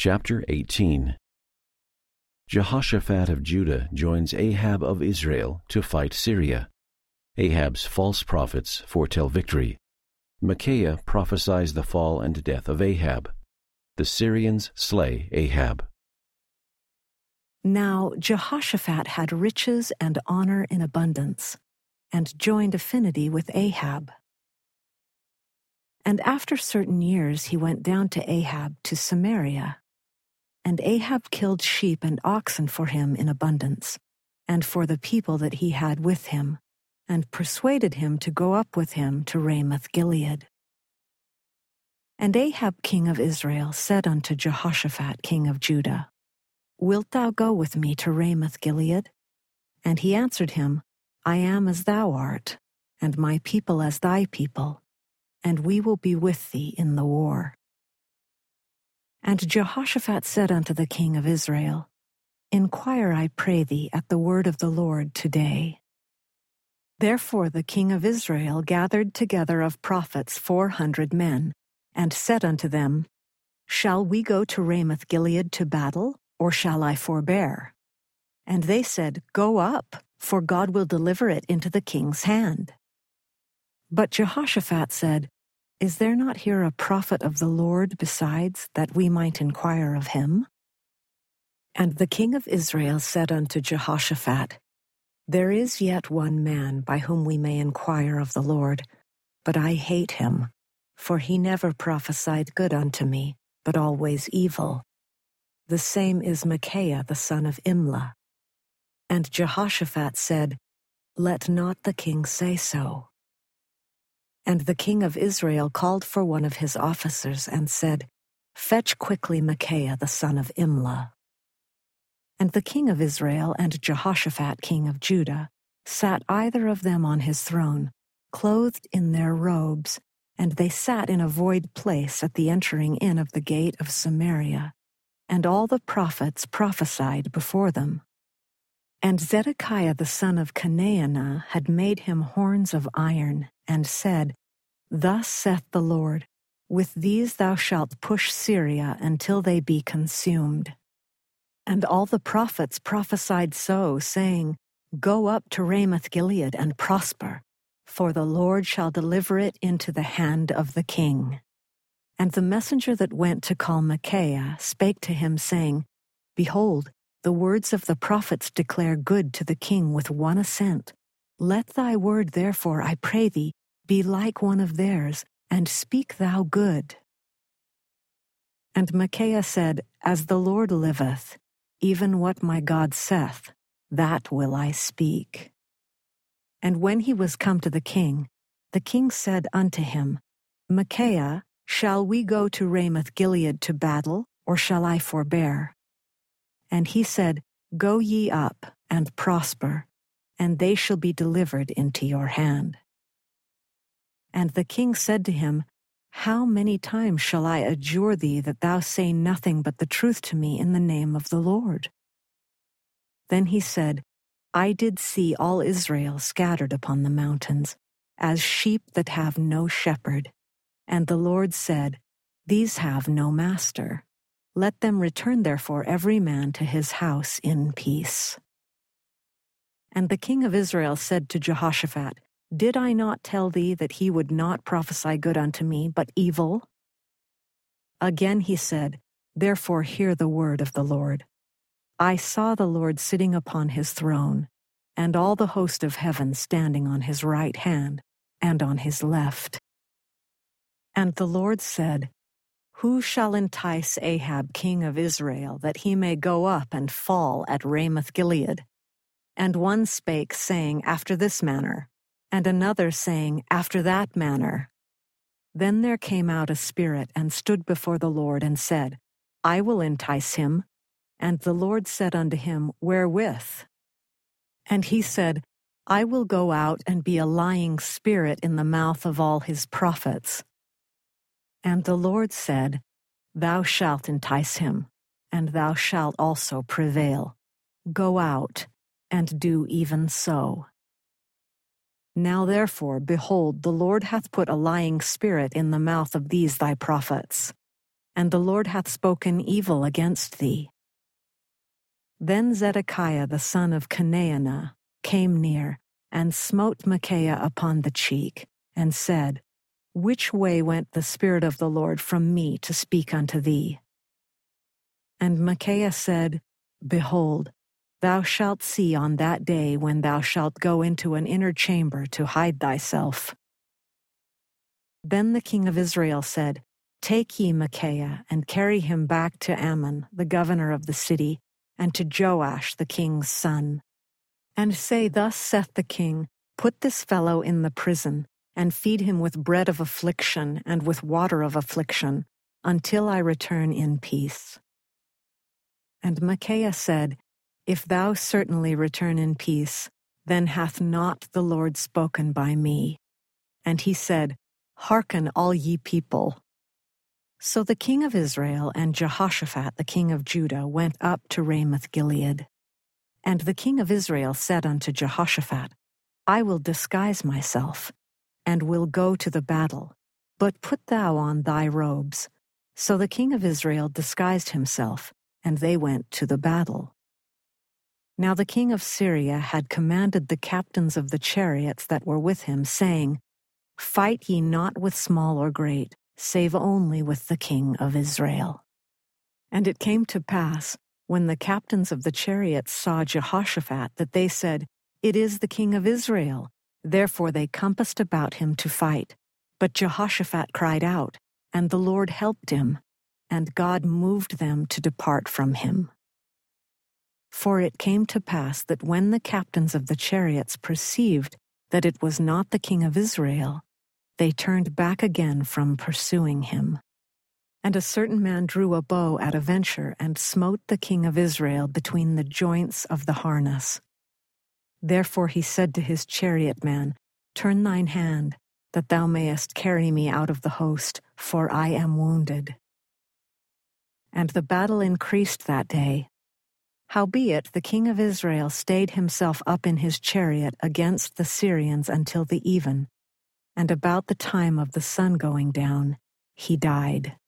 Chapter 18. Jehoshaphat of Judah joins Ahab of Israel to fight Syria. Ahab's false prophets foretell victory. Micaiah prophesies the fall and death of Ahab. The Syrians slay Ahab. Now Jehoshaphat had riches and honor in abundance, and joined affinity with Ahab. And after certain years he went down to Ahab to Samaria. And Ahab killed sheep and oxen for him in abundance, and for the people that he had with him, and persuaded him to go up with him to Ramoth-Gilead. And Ahab king of Israel said unto Jehoshaphat king of Judah, Wilt thou go with me to Ramoth-Gilead? And he answered him, I am as thou art, and my people as thy people, and we will be with thee in the war. And Jehoshaphat said unto the king of Israel, Inquire, I pray thee, at the word of the Lord today. Therefore the king of Israel gathered together of prophets 400 men, and said unto them, Shall we go to Ramoth-Gilead to battle, or shall I forbear? And they said, Go up, for God will deliver it into the king's hand. But Jehoshaphat said, Is there not here a prophet of the Lord besides, that we might inquire of him? And the king of Israel said unto Jehoshaphat, There is yet one man by whom we may inquire of the Lord, but I hate him, for he never prophesied good unto me, but always evil. The same is Micaiah the son of Imlah. And Jehoshaphat said, Let not the king say so. And the king of Israel called for one of his officers and said, Fetch quickly Micaiah the son of Imlah. And the king of Israel and Jehoshaphat king of Judah sat either of them on his throne, clothed in their robes, and they sat in a void place at the entering in of the gate of Samaria, and all the prophets prophesied before them. And Zedekiah the son of Chenaanah had made him horns of iron, and said, Thus saith the Lord, With these thou shalt push Syria until they be consumed. And all the prophets prophesied so, saying, Go up to Ramoth-Gilead and prosper, for the Lord shall deliver it into the hand of the king. And the messenger that went to call Micaiah spake to him, saying, Behold, the words of the prophets declare good to the king with one assent. Let thy word therefore, I pray thee, be like one of theirs, and speak thou good. And Micaiah said, As the Lord liveth, even what my God saith, that will I speak. And when he was come to the king said unto him, Micaiah, shall we go to Ramoth-Gilead to battle, or shall I forbear? And he said, Go ye up, and prosper, and they shall be delivered into your hand. And the king said to him, How many times shall I adjure thee that thou say nothing but the truth to me in the name of the Lord? Then he said, I did see all Israel scattered upon the mountains, as sheep that have no shepherd. And the Lord said, These have no master. Let them return therefore every man to his house in peace. And the king of Israel said to Jehoshaphat, Did I not tell thee that he would not prophesy good unto me, but evil? Again he said, Therefore hear the word of the Lord. I saw the Lord sitting upon his throne, and all the host of heaven standing on his right hand and on his left. And the Lord said, Who shall entice Ahab king of Israel, that he may go up and fall at Ramoth-Gilead? And one spake, saying, After this manner, and another saying, After that manner. Then there came out a spirit, and stood before the Lord, and said, I will entice him. And the Lord said unto him, Wherewith? And he said, I will go out and be a lying spirit in the mouth of all his prophets. And the Lord said, Thou shalt entice him, and thou shalt also prevail. Go out, and do even so. Now therefore, behold, the Lord hath put a lying spirit in the mouth of these thy prophets. and the Lord hath spoken evil against thee. Then Zedekiah the son of Chenaanah came near, and smote Micaiah upon the cheek, and said, Which way went the Spirit of the Lord from me to speak unto thee? And Micaiah said, Behold, thou shalt see on that day when thou shalt go into an inner chamber to hide thyself. Then the king of Israel said, Take ye Micaiah, and carry him back to Ammon, the governor of the city, and to Joash the king's son. And say, Thus saith the king, Put this fellow in the prison, and feed him with bread of affliction and with water of affliction, until I return in peace. And Micaiah said, If thou certainly return in peace, then hath not the Lord spoken by me. And he said, Hearken, all ye people. So the king of Israel and Jehoshaphat the king of Judah went up to Ramoth-Gilead. And the king of Israel said unto Jehoshaphat, I will disguise myself, and will go to the battle, but put thou on thy robes. So the king of Israel disguised himself, and they went to the battle. Now the king of Syria had commanded the captains of the chariots that were with him, saying, Fight ye not with small or great, save only with the king of Israel. And it came to pass, when the captains of the chariots saw Jehoshaphat, that they said, It is the king of Israel. Therefore they compassed about him to fight. But Jehoshaphat cried out, and the Lord helped him, and God moved them to depart from him. For it came to pass that when the captains of the chariots perceived that it was not the king of Israel, they turned back again from pursuing him. And a certain man drew a bow at a venture, and smote the king of Israel between the joints of the harness. Therefore he said to his chariot man, Turn thine hand, that thou mayest carry me out of the host, for I am wounded. And the battle increased that day. Howbeit the king of Israel stayed himself up in his chariot against the Syrians until the even, and about the time of the sun going down, he died.